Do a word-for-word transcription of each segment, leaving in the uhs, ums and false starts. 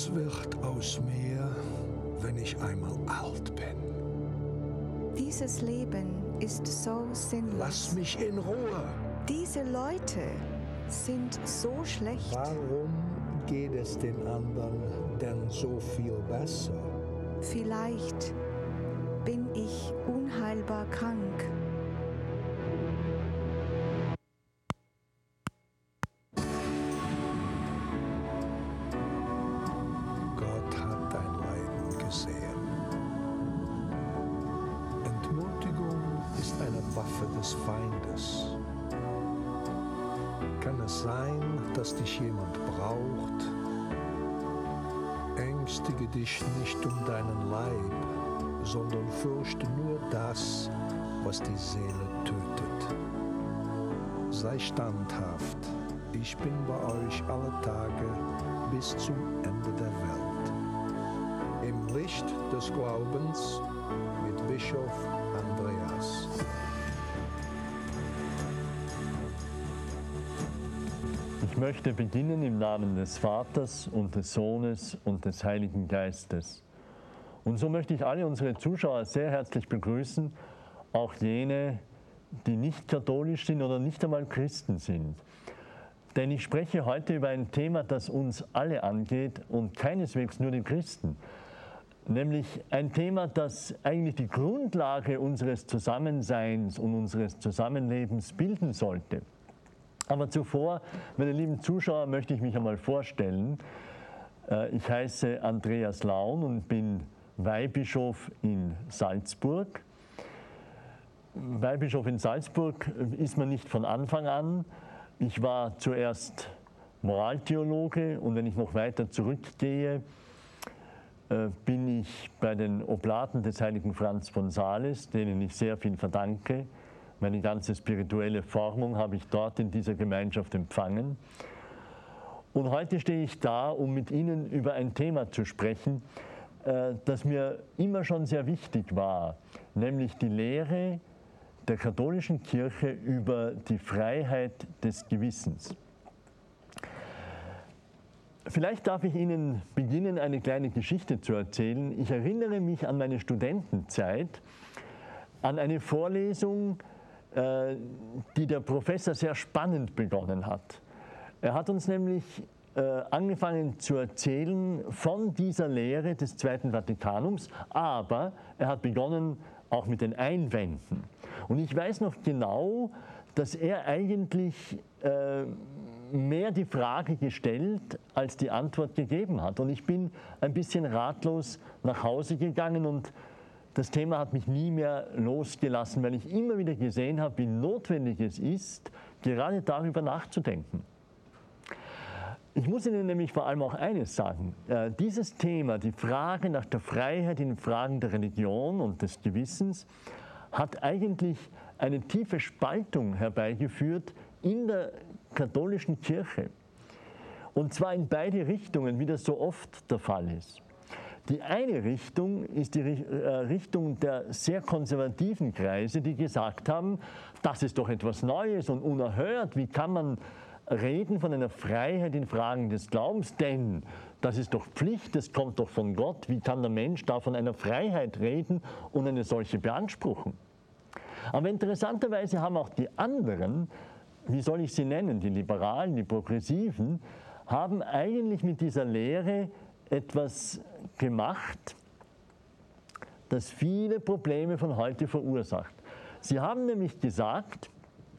Was wird aus mir, wenn ich einmal alt bin? Dieses Leben ist so sinnlos. Lass mich in Ruhe. Diese Leute sind so schlecht. Warum geht es den anderen denn so viel besser? Vielleicht bin ich unheilbar krank. Gott hat dein Leiden gesehen. Entmutigung ist eine Waffe des Feindes. Kann es sein, dass dich jemand braucht? Ängstige dich nicht um deinen Leib, sondern fürchte nur das, was die Seele tötet. Sei standhaft, ich bin bei euch alle Tage bis zum Ende der Welt. Im Licht des Glaubens mit Bischof Andreas. Ich möchte beginnen im Namen des Vaters und des Sohnes und des Heiligen Geistes. Und so möchte ich alle unsere Zuschauer sehr herzlich begrüßen, auch jene, die nicht katholisch sind oder nicht einmal Christen sind. Denn ich spreche heute über ein Thema, das uns alle angeht und keineswegs nur die Christen. Nämlich ein Thema, das eigentlich die Grundlage unseres Zusammenseins und unseres Zusammenlebens bilden sollte. Aber zuvor, meine lieben Zuschauer, möchte ich mich einmal vorstellen. Ich heiße Andreas Laun und bin Weihbischof in Salzburg. Weihbischof in Salzburg ist man nicht von Anfang an. Ich war zuerst Moraltheologe und wenn ich noch weiter zurückgehe, bin ich bei den Oblaten des heiligen Franz von Sales, denen ich sehr viel verdanke. Meine ganze spirituelle Formung habe ich dort in dieser Gemeinschaft empfangen. Und heute stehe ich da, um mit Ihnen über ein Thema zu sprechen, das mir immer schon sehr wichtig war, nämlich die Lehre der katholischen Kirche über die Freiheit des Gewissens. Vielleicht darf ich Ihnen beginnen, eine kleine Geschichte zu erzählen. Ich erinnere mich an meine Studentenzeit, an eine Vorlesung, die der Professor sehr spannend begonnen hat. Er hat uns nämlich äh, angefangen zu erzählen von dieser Lehre des Zweiten Vatikanums, aber er hat begonnen auch mit den Einwänden. Und ich weiß noch genau, dass er eigentlich äh, mehr die Frage gestellt als die Antwort gegeben hat. Und ich bin ein bisschen ratlos nach Hause gegangen und das Thema hat mich nie mehr losgelassen, weil ich immer wieder gesehen habe, wie notwendig es ist, gerade darüber nachzudenken. Ich muss Ihnen nämlich vor allem auch eines sagen. Äh, dieses Thema, die Frage nach der Freiheit in Fragen der Religion und des Gewissens, hat eigentlich eine tiefe Spaltung herbeigeführt in der katholischen Kirche. Und zwar in beide Richtungen, wie das so oft der Fall ist. Die eine Richtung ist die Richtung der sehr konservativen Kreise, die gesagt haben, das ist doch etwas Neues und unerhört. Wie kann man reden von einer Freiheit in Fragen des Glaubens? Denn das ist doch Pflicht, das kommt doch von Gott. Wie kann der Mensch da von einer Freiheit reden und eine solche beanspruchen? Aber interessanterweise haben auch die anderen, wie soll ich sie nennen, die Liberalen, die Progressiven, haben eigentlich mit dieser Lehre etwas gemacht, das viele Probleme von heute verursacht. Sie haben nämlich gesagt,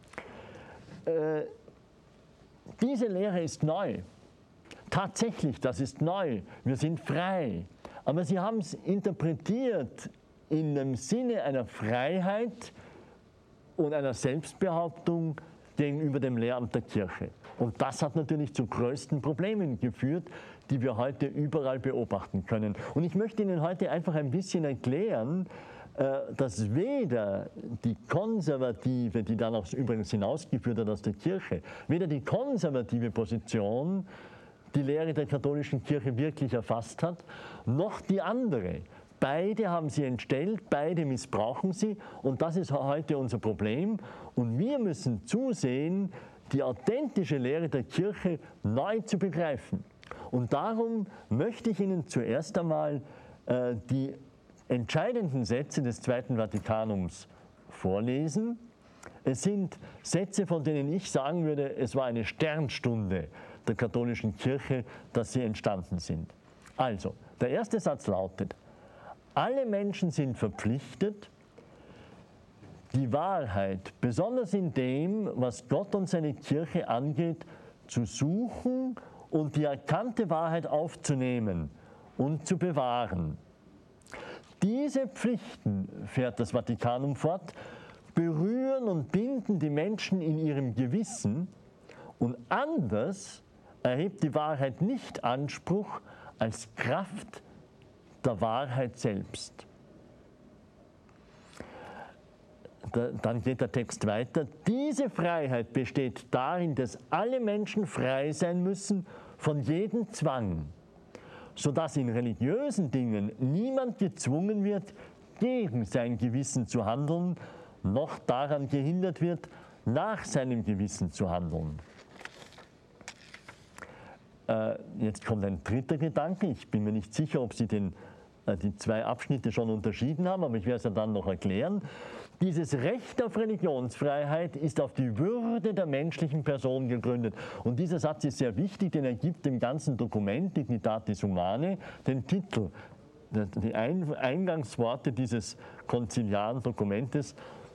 äh, diese Lehre ist neu. Tatsächlich, das ist neu. Wir sind frei. Aber sie haben es interpretiert in dem Sinne einer Freiheit und einer Selbstbehauptung gegenüber dem Lehramt der Kirche. Und das hat natürlich zu größten Problemen geführt, die wir heute überall beobachten können. Und ich möchte Ihnen heute einfach ein bisschen erklären, dass weder die konservative, die dann auch übrigens hinausgeführt hat aus der Kirche, weder die konservative Position die Lehre der katholischen Kirche wirklich erfasst hat, noch die andere. Beide haben sie entstellt, beide missbrauchen sie und das ist heute unser Problem. Und wir müssen zusehen, die authentische Lehre der Kirche neu zu begreifen. Und darum möchte ich Ihnen zuerst einmal äh, die entscheidenden Sätze des Zweiten Vatikanums vorlesen. Es sind Sätze, von denen ich sagen würde, es war eine Sternstunde der katholischen Kirche, dass sie entstanden sind. Also, der erste Satz lautet: Alle Menschen sind verpflichtet, die Wahrheit, besonders in dem, was Gott und seine Kirche angeht, zu suchen und die erkannte Wahrheit aufzunehmen und zu bewahren. Diese Pflichten, fährt das Vatikanum fort, berühren und binden die Menschen in ihrem Gewissen, und anders erhebt die Wahrheit nicht Anspruch als Kraft der Wahrheit selbst. Da, dann geht der Text weiter. Diese Freiheit besteht darin, dass alle Menschen frei sein müssen von jedem Zwang, sodass in religiösen Dingen niemand gezwungen wird, gegen sein Gewissen zu handeln, noch daran gehindert wird, nach seinem Gewissen zu handeln. Äh, jetzt kommt ein dritter Gedanke. Ich bin mir nicht sicher, ob Sie den, äh, die zwei Abschnitte schon unterschieden haben, aber ich werde es ja dann noch erklären. Dieses Recht auf Religionsfreiheit ist auf die Würde der menschlichen Person gegründet. Und dieser Satz ist sehr wichtig, denn er gibt dem ganzen Dokument, Dignitatis Humanae, den Titel. Die Eingangsworte dieses konziliaren Dokumentes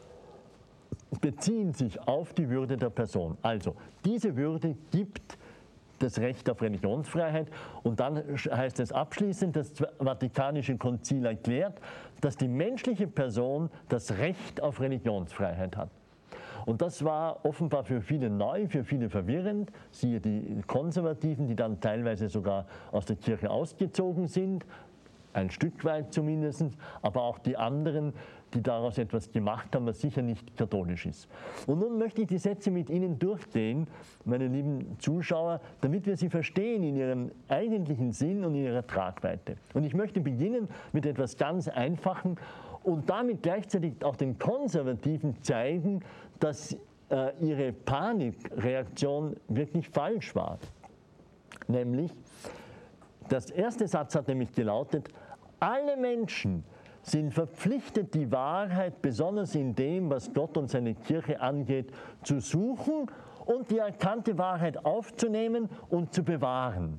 beziehen sich auf die Würde der Person. Also, diese Würde gibt das Recht auf Religionsfreiheit. Und dann heißt es abschließend, das Vatikanische Konzil erklärt, dass die menschliche Person das Recht auf Religionsfreiheit hat. Und das war offenbar für viele neu, für viele verwirrend. Siehe die Konservativen, die dann teilweise sogar aus der Kirche ausgezogen sind, ein Stück weit zumindest, aber auch die anderen, die daraus etwas gemacht haben, was sicher nicht katholisch ist. Und nun möchte ich die Sätze mit Ihnen durchgehen, meine lieben Zuschauer, damit wir sie verstehen in ihrem eigentlichen Sinn und in ihrer Tragweite. Und ich möchte beginnen mit etwas ganz Einfachem und damit gleichzeitig auch den Konservativen zeigen, dass äh, ihre Panikreaktion wirklich falsch war. Nämlich, das erste Satz hat nämlich gelautet: Alle Menschen sind verpflichtet, die Wahrheit, besonders in dem, was Gott und seine Kirche angeht, zu suchen und die erkannte Wahrheit aufzunehmen und zu bewahren.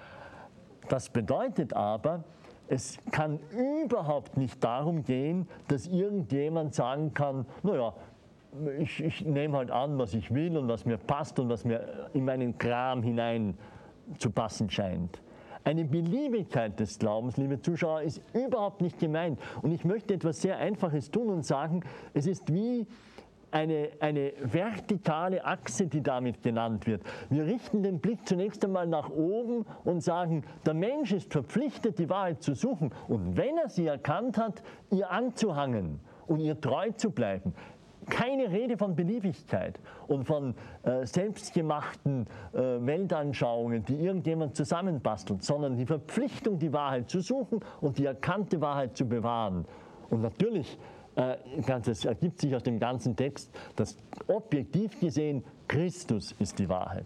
Das bedeutet aber, es kann überhaupt nicht darum gehen, dass irgendjemand sagen kann, naja, ich, ich nehme halt an, was ich will und was mir passt und was mir in meinen Kram hinein zu passen scheint. Eine Beliebigkeit des Glaubens, liebe Zuschauer, ist überhaupt nicht gemeint. Und ich möchte etwas sehr Einfaches tun und sagen, es ist wie eine, eine vertikale Achse, die damit genannt wird. Wir richten den Blick zunächst einmal nach oben und sagen, der Mensch ist verpflichtet, die Wahrheit zu suchen. Und wenn er sie erkannt hat, ihr anzuhangen und ihr treu zu bleiben. Keine Rede von Beliebigkeit und von äh, selbstgemachten äh, Weltanschauungen, die irgendjemand zusammenbastelt, sondern die Verpflichtung, die Wahrheit zu suchen und die erkannte Wahrheit zu bewahren. Und natürlich, äh, das ergibt sich aus dem ganzen Text, dass objektiv gesehen Christus ist die Wahrheit.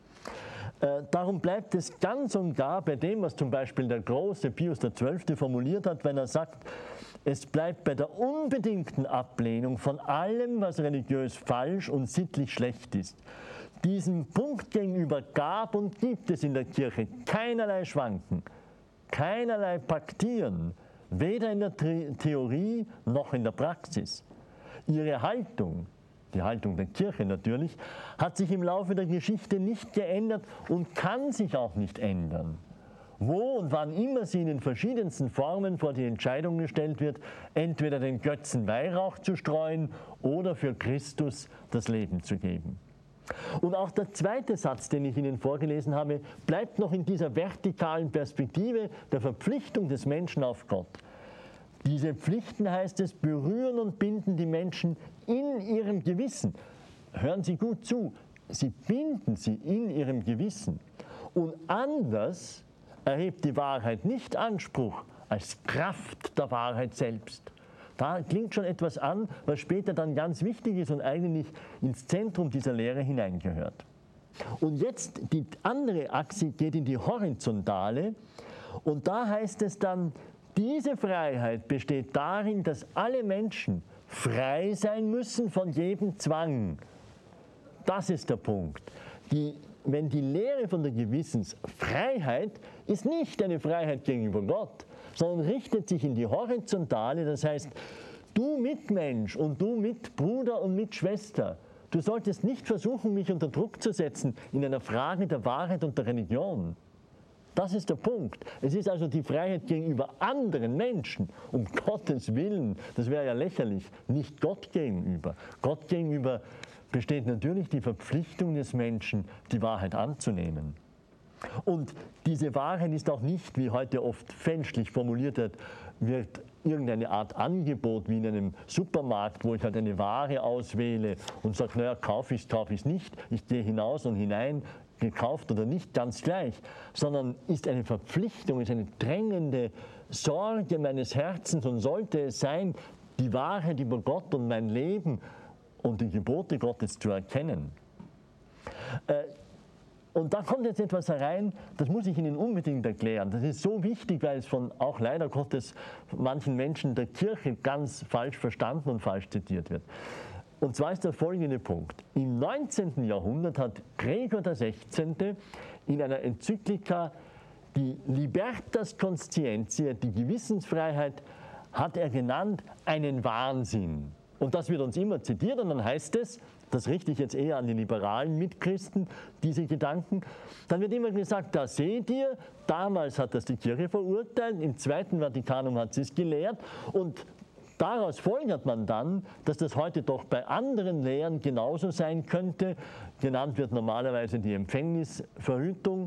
Äh, darum bleibt es ganz und gar bei dem, was zum Beispiel der große Pius der Zwölfte formuliert hat, wenn er sagt, es bleibt bei der unbedingten Ablehnung von allem, was religiös falsch und sittlich schlecht ist. Diesem Punkt gegenüber gab und gibt es in der Kirche keinerlei Schwanken, keinerlei Paktieren, weder in der Theorie noch in der Praxis. Ihre Haltung, die Haltung der Kirche natürlich, hat sich im Laufe der Geschichte nicht geändert und kann sich auch nicht ändern. Wo und wann immer sie in den verschiedensten Formen vor die Entscheidung gestellt wird, entweder den Götzen Weihrauch zu streuen oder für Christus das Leben zu geben. Und auch der zweite Satz, den ich Ihnen vorgelesen habe, bleibt noch in dieser vertikalen Perspektive der Verpflichtung des Menschen auf Gott. Diese Pflichten, heißt es, berühren und binden die Menschen in ihrem Gewissen. Hören Sie gut zu, sie binden sie in ihrem Gewissen. Und anders erhebt die Wahrheit nicht Anspruch als Kraft der Wahrheit selbst. Da klingt schon etwas an, was später dann ganz wichtig ist und eigentlich ins Zentrum dieser Lehre hineingehört. Und jetzt die andere Achse geht in die horizontale und da heißt es dann, diese Freiheit besteht darin, dass alle Menschen frei sein müssen von jedem Zwang. Das ist der Punkt. Die, wenn die Lehre von der Gewissensfreiheit ist nicht eine Freiheit gegenüber Gott, sondern richtet sich in die horizontale, das heißt, du Mitmensch und du Mitbruder und Mitschwester, du solltest nicht versuchen, mich unter Druck zu setzen in einer Frage der Wahrheit und der Religion. Das ist der Punkt. Es ist also die Freiheit gegenüber anderen Menschen, um Gottes Willen, das wäre ja lächerlich, nicht Gott gegenüber. Gott gegenüber besteht natürlich die Verpflichtung des Menschen, die Wahrheit anzunehmen. Und diese Wahrheit ist auch nicht, wie heute oft fälschlich formuliert wird, wird irgendeine Art Angebot wie in einem Supermarkt, wo ich halt eine Ware auswähle und sage, naja, kaufe ich es, kaufe ich es nicht, ich gehe hinaus und hinein, gekauft oder nicht, ganz gleich, sondern ist eine Verpflichtung, ist eine drängende Sorge meines Herzens und sollte es sein, die Wahrheit über Gott und mein Leben und die Gebote Gottes zu erkennen. Äh, Und da kommt jetzt etwas herein, das muss ich Ihnen unbedingt erklären. Das ist so wichtig, weil es von auch leider Gottes manchen Menschen der Kirche ganz falsch verstanden und falsch zitiert wird. Und zwar ist der folgende Punkt. Im neunzehnten Jahrhundert hat Gregor der Sechzehnte in einer Enzyklika die Libertas Conscientiae, die Gewissensfreiheit, hat er genannt, einen Wahnsinn. Und das wird uns immer zitiert und dann heißt es, das richte ich jetzt eher an die liberalen Mitchristen, diese Gedanken, dann wird immer gesagt, da seht ihr, damals hat das die Kirche verurteilt, im Zweiten Vatikanum hat sie es gelehrt und daraus folgert man dann, dass das heute doch bei anderen Lehren genauso sein könnte. Genannt wird normalerweise die Empfängnisverhütung.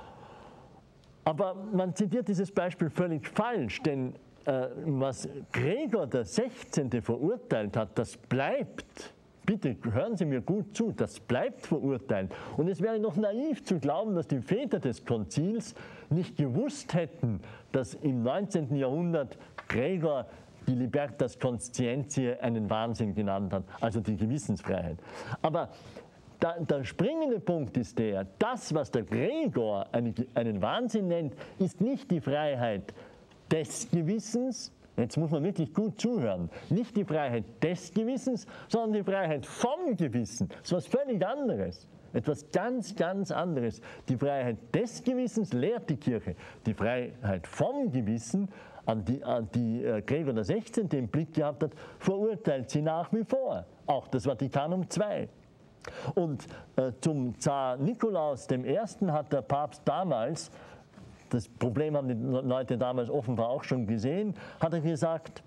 Aber man zitiert dieses Beispiel völlig falsch, denn äh, was Gregor der Sechzehnte verurteilt hat, das bleibt. Bitte hören Sie mir gut zu, das bleibt verurteilt. Und es wäre noch naiv zu glauben, dass die Väter des Konzils nicht gewusst hätten, dass im neunzehnten Jahrhundert Gregor die Libertas Conscientiae einen Wahnsinn genannt hat, also die Gewissensfreiheit. Aber da, der springende Punkt ist der, das, was der Gregor einen, einen Wahnsinn nennt, ist nicht die Freiheit des Gewissens. Jetzt muss man wirklich gut zuhören. Nicht die Freiheit des Gewissens, sondern die Freiheit vom Gewissen. Das ist was völlig anderes. Etwas ganz, ganz anderes. Die Freiheit des Gewissens lehrt die Kirche. Die Freiheit vom Gewissen, an die, an die äh, Gregor der Sechzehnte im Blick gehabt hat, verurteilt sie nach wie vor. Auch das Vatikanum zwei. Und äh, zum Zar Nikolaus der Erste hat der Papst damals, das Problem haben die Leute damals offenbar auch schon gesehen, hat er gesagt,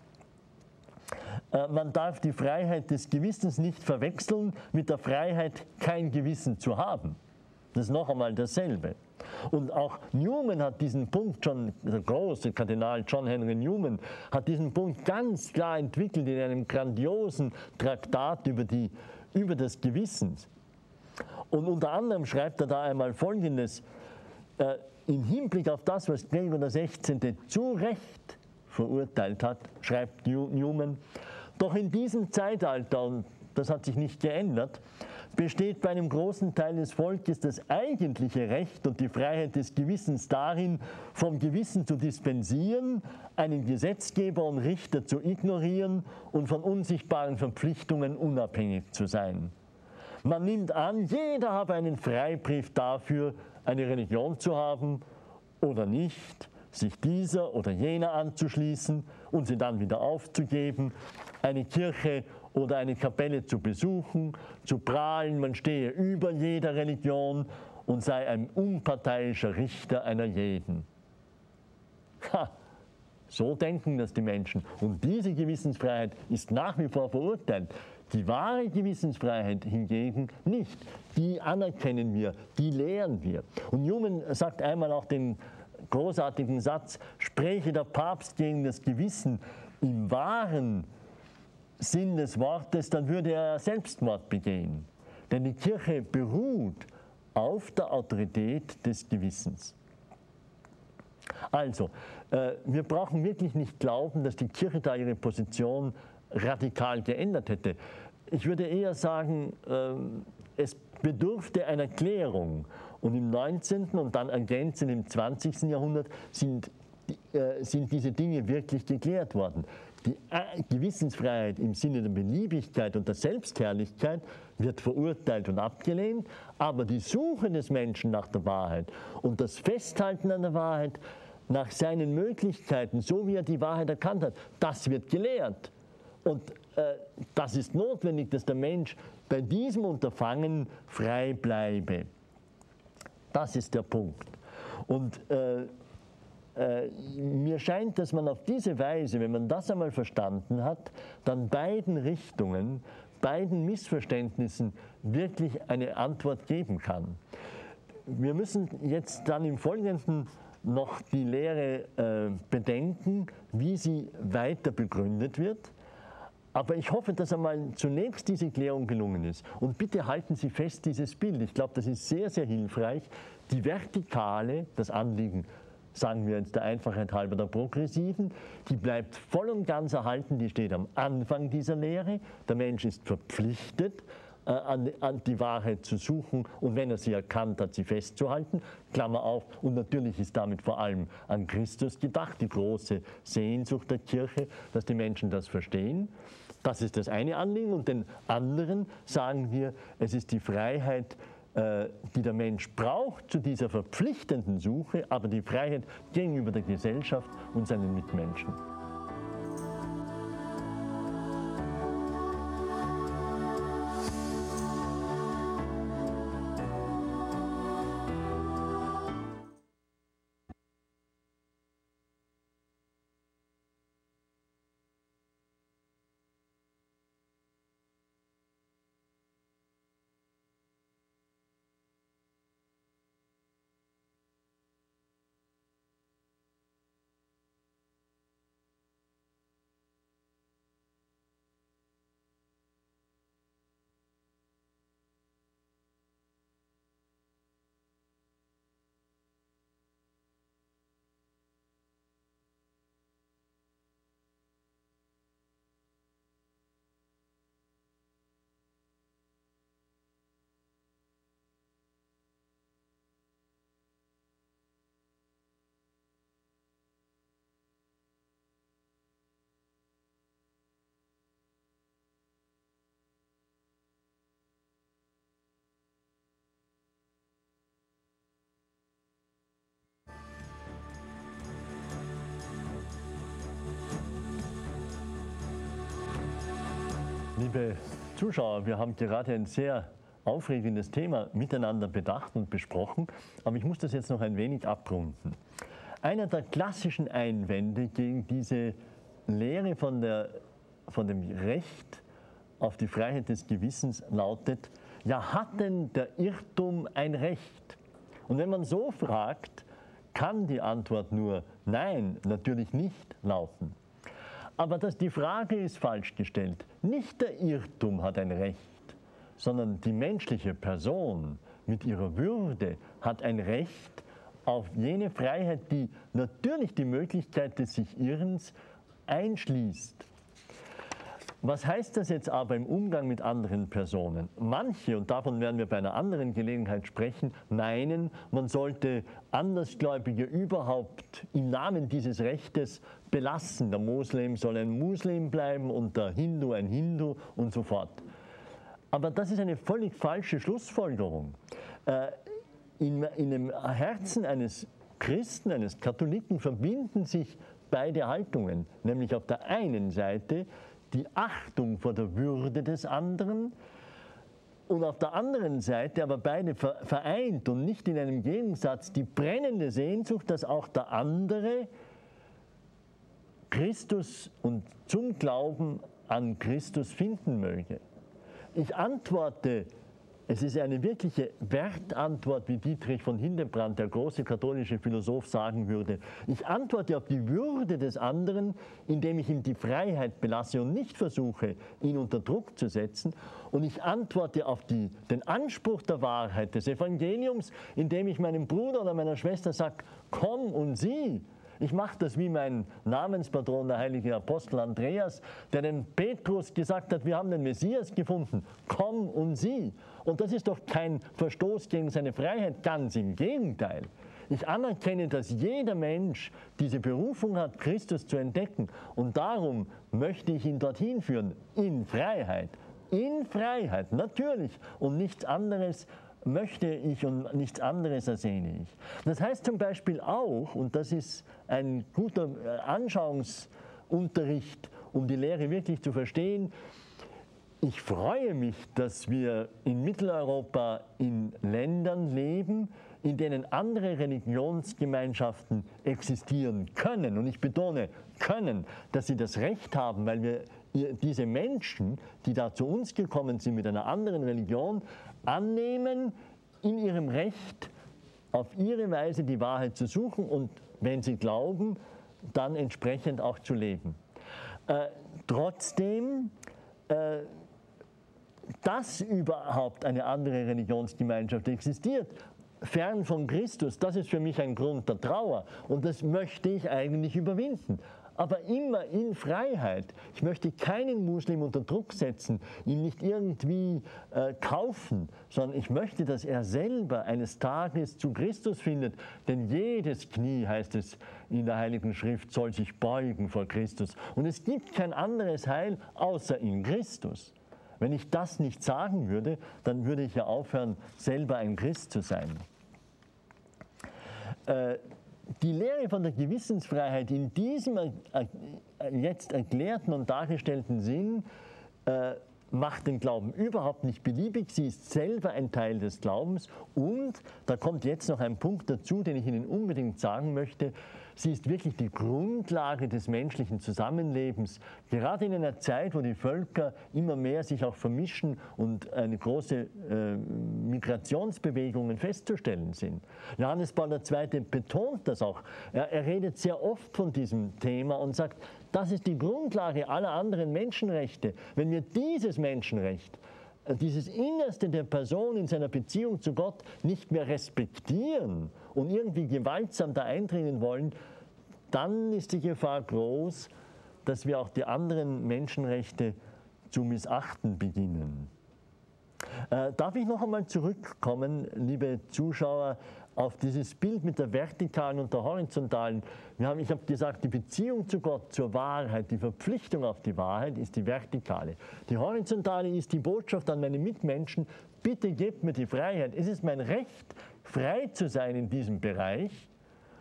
äh, man darf die Freiheit des Gewissens nicht verwechseln mit der Freiheit, kein Gewissen zu haben. Das ist noch einmal dasselbe. Und auch Newman hat diesen Punkt schon, der große Kardinal John Henry Newman, hat diesen Punkt ganz klar entwickelt in einem grandiosen Traktat über, die, über das Gewissen. Und unter anderem schreibt er da einmal Folgendes, äh, im Hinblick auf das, was Gregor der Sechzehnte zu Recht verurteilt hat, schreibt Newman, doch in diesem Zeitalter, und das hat sich nicht geändert, besteht bei einem großen Teil des Volkes das eigentliche Recht und die Freiheit des Gewissens darin, vom Gewissen zu dispensieren, einen Gesetzgeber und Richter zu ignorieren und von unsichtbaren Verpflichtungen unabhängig zu sein. Man nimmt an, jeder habe einen Freibrief dafür, eine Religion zu haben oder nicht, sich dieser oder jener anzuschließen und sie dann wieder aufzugeben, eine Kirche oder eine Kapelle zu besuchen, zu prahlen, man stehe über jeder Religion und sei ein unparteiischer Richter einer jeden. Ha, so denken das die Menschen. Und diese Gewissensfreiheit ist nach wie vor verurteilt. Die wahre Gewissensfreiheit hingegen nicht. Die anerkennen wir, die lehren wir. Und Newman sagt einmal auch den großartigen Satz, spräche der Papst gegen das Gewissen im wahren Sinn des Wortes, dann würde er Selbstmord begehen. Denn die Kirche beruht auf der Autorität des Gewissens. Also, äh, wir brauchen wirklich nicht glauben, dass die Kirche da ihre Position radikal geändert hätte. Ich würde eher sagen, äh, es bedurfte einer Klärung. Und im neunzehnten und dann ergänzend im zwanzigsten Jahrhundert sind, äh, sind diese Dinge wirklich geklärt worden. Die äh, Gewissensfreiheit im Sinne der Beliebigkeit und der Selbstherrlichkeit wird verurteilt und abgelehnt, aber die Suche des Menschen nach der Wahrheit und das Festhalten an der Wahrheit nach seinen Möglichkeiten, so wie er die Wahrheit erkannt hat, das wird gelehrt. Und äh, das ist notwendig, dass der Mensch bei diesem Unterfangen frei bleibe. Das ist der Punkt. Und äh, äh, mir scheint, dass man auf diese Weise, wenn man das einmal verstanden hat, dann beiden Richtungen, beiden Missverständnissen wirklich eine Antwort geben kann. Wir müssen jetzt dann im Folgenden noch die Lehre äh, bedenken, wie sie weiter begründet wird. Aber ich hoffe, dass einmal zunächst diese Klärung gelungen ist. Und bitte halten Sie fest dieses Bild. Ich glaube, das ist sehr, sehr hilfreich. Die Vertikale, das Anliegen, sagen wir jetzt der Einfachheit halber, der Progressiven, die bleibt voll und ganz erhalten. Die steht am Anfang dieser Lehre. Der Mensch ist verpflichtet, äh, an, an die Wahrheit zu suchen und wenn er sie erkannt hat, sie festzuhalten. Klammer auf. Und natürlich ist damit vor allem an Christus gedacht, die große Sehnsucht der Kirche, dass die Menschen das verstehen. Das ist das eine Anliegen. Und den anderen sagen wir, es ist die Freiheit, äh, die der Mensch braucht zu dieser verpflichtenden Suche, aber die Freiheit gegenüber der Gesellschaft und seinen Mitmenschen. Liebe Zuschauer, wir haben gerade ein sehr aufregendes Thema miteinander bedacht und besprochen, aber ich muss das jetzt noch ein wenig abrunden. Einer der klassischen Einwände gegen diese Lehre von, der, von dem Recht auf die Freiheit des Gewissens lautet, ja, hat denn der Irrtum ein Recht? Und wenn man so fragt, kann die Antwort nur nein, natürlich nicht lauten. Aber das, die Frage ist falsch gestellt. Nicht der Irrtum hat ein Recht, sondern die menschliche Person mit ihrer Würde hat ein Recht auf jene Freiheit, die natürlich die Möglichkeit des sich Irrens einschließt. Was heißt das jetzt aber im Umgang mit anderen Personen? Manche, und davon werden wir bei einer anderen Gelegenheit sprechen, meinen, man sollte Andersgläubige überhaupt im Namen dieses Rechtes belassen. Der Moslem soll ein Muslim bleiben und der Hindu ein Hindu und so fort. Aber das ist eine völlig falsche Schlussfolgerung. In, in dem Herzen eines Christen, eines Katholiken verbinden sich beide Haltungen, nämlich auf der einen Seite die Achtung vor der Würde des anderen und auf der anderen Seite, aber beide vereint und nicht in einem Gegensatz, die brennende Sehnsucht, dass auch der andere Christus und zum Glauben an Christus finden möge. Ich antworte, es ist eine wirkliche Wertantwort, wie Dietrich von Hildebrand, der große katholische Philosoph, sagen würde. Ich antworte auf die Würde des anderen, indem ich ihm die Freiheit belasse und nicht versuche, ihn unter Druck zu setzen. Und ich antworte auf die, den Anspruch der Wahrheit des Evangeliums, indem ich meinem Bruder oder meiner Schwester sage, komm und sieh, Ich mache das wie mein Namenspatron, der heilige Apostel Andreas, der dem Petrus gesagt hat, wir haben den Messias gefunden, komm und sieh. Und das ist doch kein Verstoß gegen seine Freiheit, ganz im Gegenteil. Ich anerkenne, dass jeder Mensch diese Berufung hat, Christus zu entdecken. Und darum möchte ich ihn dorthin führen, in Freiheit. In Freiheit, natürlich. Und nichts anderes möchte ich und nichts anderes ersehne ich. Das heißt zum Beispiel auch, und das ist ein guter Anschauungsunterricht, um die Lehre wirklich zu verstehen, ich freue mich, dass wir in Mitteleuropa in Ländern leben, in denen andere Religionsgemeinschaften existieren können. Und ich betone, können, dass sie das Recht haben, weil wir diese Menschen, die da zu uns gekommen sind mit einer anderen Religion, annehmen, in ihrem Recht auf ihre Weise die Wahrheit zu suchen und, wenn sie glauben, dann entsprechend auch zu leben. Äh, trotzdem, äh, dass überhaupt eine andere Religionsgemeinschaft existiert, fern von Christus, das ist für mich ein Grund der Trauer und das möchte ich eigentlich überwinden. Aber immer in Freiheit. Ich möchte keinen Muslim unter Druck setzen, ihn nicht irgendwie äh, kaufen, sondern ich möchte, dass er selber eines Tages zu Christus findet. Denn jedes Knie, heißt es in der Heiligen Schrift, soll sich beugen vor Christus. Und es gibt kein anderes Heil außer in Christus. Wenn ich das nicht sagen würde, dann würde ich ja aufhören, selber ein Christ zu sein. Äh, Die Lehre von der Gewissensfreiheit in diesem jetzt erklärten und dargestellten Sinn äh, macht den Glauben überhaupt nicht beliebig. Sie ist selber ein Teil des Glaubens und, da kommt jetzt noch ein Punkt dazu, den ich Ihnen unbedingt sagen möchte, sie ist wirklich die Grundlage des menschlichen Zusammenlebens. Gerade in einer Zeit, wo die Völker immer mehr sich auch vermischen und eine große äh, Migrationsbewegungen festzustellen sind. Johannes Paul der Zweite betont das auch. Er, er redet sehr oft von diesem Thema und sagt, das ist die Grundlage aller anderen Menschenrechte. Wenn wir dieses Menschenrecht, dieses Innerste der Person in seiner Beziehung zu Gott nicht mehr respektieren und irgendwie gewaltsam da eindringen wollen, dann ist die Gefahr groß, dass wir auch die anderen Menschenrechte zu missachten beginnen. Äh, darf ich noch einmal zurückkommen, liebe Zuschauer, auf dieses Bild mit der vertikalen und der horizontalen. Wir haben, ich habe gesagt, die Beziehung zu Gott, zur Wahrheit, die Verpflichtung auf die Wahrheit ist die vertikale. Die horizontale ist die Botschaft an meine Mitmenschen, bitte gebt mir die Freiheit. Es ist mein Recht, frei zu sein in diesem Bereich.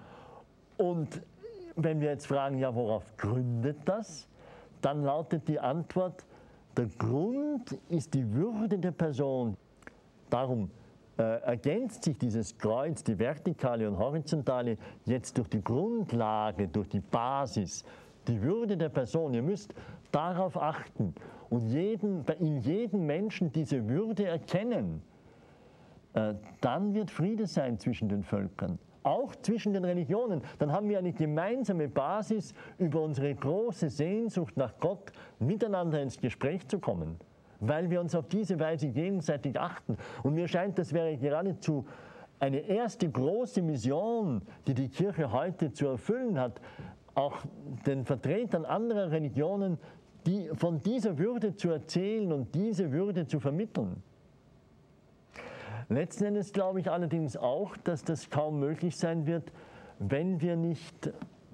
Und wenn wir jetzt fragen, ja, worauf gründet das? Dann lautet die Antwort, der Grund ist die Würde der Person. Darum äh, ergänzt sich dieses Kreuz, die vertikale und horizontale, jetzt durch die Grundlage, durch die Basis, die Würde der Person. Ihr müsst darauf achten und jeden, in jedem Menschen diese Würde erkennen. Äh, dann wird Friede sein zwischen den Völkern. Auch zwischen den Religionen, dann haben wir eine gemeinsame Basis, über unsere große Sehnsucht nach Gott miteinander ins Gespräch zu kommen, weil wir uns auf diese Weise gegenseitig achten. Und mir scheint, das wäre geradezu eine erste große Mission, die die Kirche heute zu erfüllen hat, auch den Vertretern anderer Religionen, die von dieser Würde zu erzählen und diese Würde zu vermitteln. Letzten Endes glaube ich allerdings auch, dass das kaum möglich sein wird, wenn wir nicht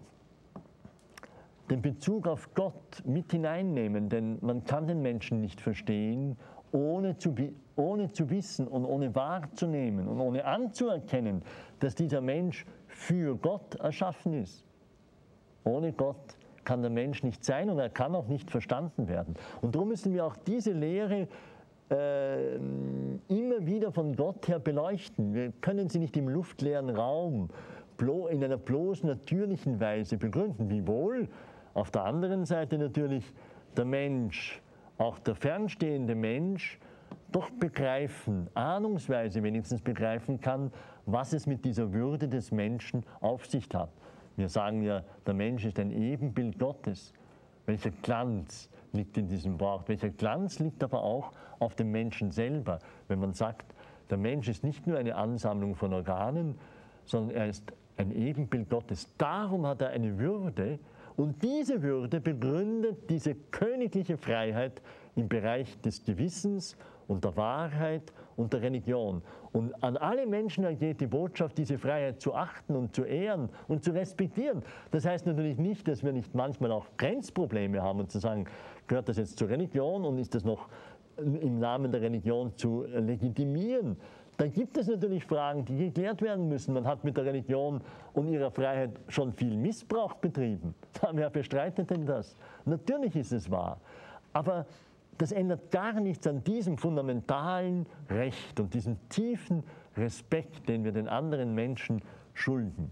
den Bezug auf Gott mit hineinnehmen. Denn man kann den Menschen nicht verstehen, ohne zu, ohne zu wissen und ohne wahrzunehmen und ohne anzuerkennen, dass dieser Mensch für Gott erschaffen ist. Ohne Gott kann der Mensch nicht sein und er kann auch nicht verstanden werden. Und darum müssen wir auch diese Lehre Äh, immer wieder von Gott her beleuchten. Wir können sie nicht im luftleeren Raum in einer bloß natürlichen Weise begründen. Wiewohl auf der anderen Seite natürlich der Mensch, auch der fernstehende Mensch, doch begreifen, ahnungsweise wenigstens begreifen kann, was es mit dieser Würde des Menschen auf sich hat. Wir sagen ja, der Mensch ist ein Ebenbild Gottes. Welcher Glanz liegt in diesem Wort? Welcher Glanz liegt aber auch auf dem Menschen selber, wenn man sagt, der Mensch ist nicht nur eine Ansammlung von Organen, sondern er ist ein Ebenbild Gottes. Darum hat er eine Würde und diese Würde begründet diese königliche Freiheit im Bereich des Gewissens und der Wahrheit und der Religion. Und an alle Menschen ergeht die Botschaft, diese Freiheit zu achten und zu ehren und zu respektieren. Das heißt natürlich nicht, dass wir nicht manchmal auch Grenzprobleme haben und zu sagen, gehört das jetzt zur Religion und ist das noch im Namen der Religion zu legitimieren. Da gibt es natürlich Fragen, die geklärt werden müssen. Man hat mit der Religion und ihrer Freiheit schon viel Missbrauch betrieben. Wer bestreitet denn das? Natürlich ist es wahr. Aber das ändert gar nichts an diesem fundamentalen Recht und diesem tiefen Respekt, den wir den anderen Menschen schulden.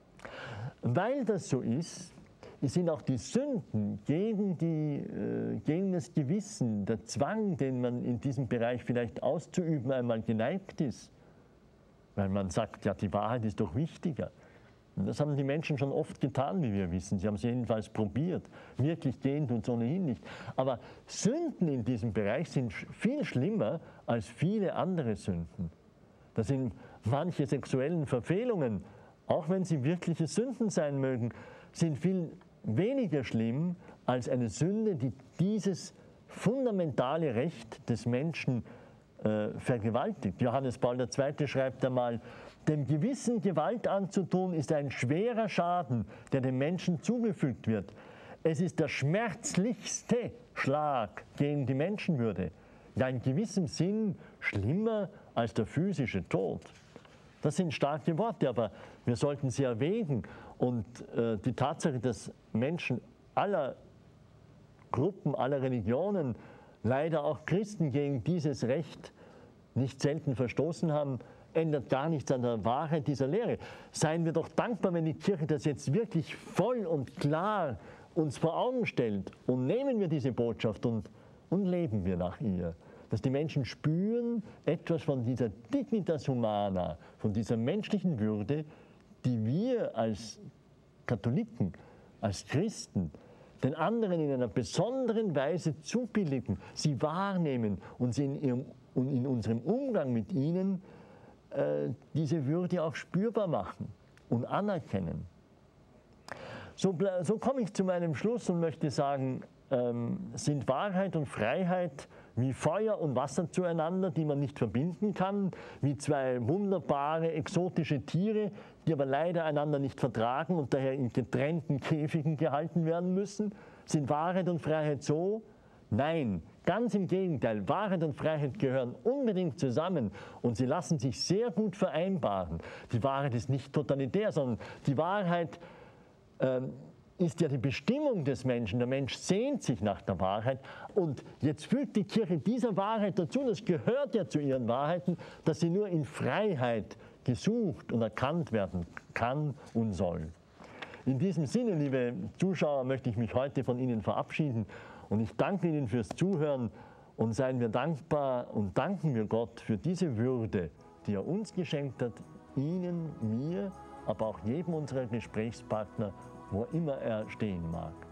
Weil das so ist, sind auch die Sünden gegen, die, äh, gegen das Gewissen, der Zwang, den man in diesem Bereich vielleicht auszuüben einmal geneigt ist. Weil man sagt, ja, die Wahrheit ist doch wichtiger. Und das haben die Menschen schon oft getan, wie wir wissen. Sie haben es jedenfalls probiert. Wirklich gehen tut es ohnehin nicht. Aber Sünden in diesem Bereich sind viel schlimmer als viele andere Sünden. Das sind manche sexuellen Verfehlungen, auch wenn sie wirkliche Sünden sein mögen, sind viel weniger schlimm als eine Sünde, die dieses fundamentale Recht des Menschen äh, vergewaltigt. Johannes Paul der Zweite schreibt einmal, dem Gewissen Gewalt anzutun, ist ein schwerer Schaden, der dem Menschen zugefügt wird. Es ist der schmerzlichste Schlag gegen die Menschenwürde. Ja, in gewissem Sinn schlimmer als der physische Tod. Das sind starke Worte, aber wir sollten sie erwägen. Und äh, die Tatsache, dass Menschen aller Gruppen, aller Religionen, leider auch Christen gegen dieses Recht nicht selten verstoßen haben, ändert gar nichts an der Wahrheit dieser Lehre. Seien wir doch dankbar, wenn die Kirche das jetzt wirklich voll und klar uns vor Augen stellt und nehmen wir diese Botschaft und, und leben wir nach ihr. Dass die Menschen spüren etwas von dieser Dignitas Humana, von dieser menschlichen Würde, die wir als Katholiken, als Christen, den anderen in einer besonderen Weise zubilligen, sie wahrnehmen und sie in, ihrem, und in unserem Umgang mit ihnen äh, diese Würde auch spürbar machen und anerkennen. So, so komme ich zu meinem Schluss und möchte sagen, ähm, sind Wahrheit und Freiheit wie Feuer und Wasser zueinander, die man nicht verbinden kann, wie zwei wunderbare, exotische Tiere, die aber leider einander nicht vertragen und daher in getrennten Käfigen gehalten werden müssen? Sind Wahrheit und Freiheit so? Nein, ganz im Gegenteil. Wahrheit und Freiheit gehören unbedingt zusammen und sie lassen sich sehr gut vereinbaren. Die Wahrheit ist nicht totalitär, sondern die Wahrheit ähm, ist ja die Bestimmung des Menschen. Der Mensch sehnt sich nach der Wahrheit und jetzt fügt die Kirche dieser Wahrheit dazu, das gehört ja zu ihren Wahrheiten, dass sie nur in Freiheit gesucht und erkannt werden kann und soll. In diesem Sinne, liebe Zuschauer, möchte ich mich heute von Ihnen verabschieden und ich danke Ihnen fürs Zuhören und seien wir dankbar und danken wir Gott für diese Würde, die er uns geschenkt hat, Ihnen, mir, aber auch jedem unserer Gesprächspartner, wo immer er stehen mag.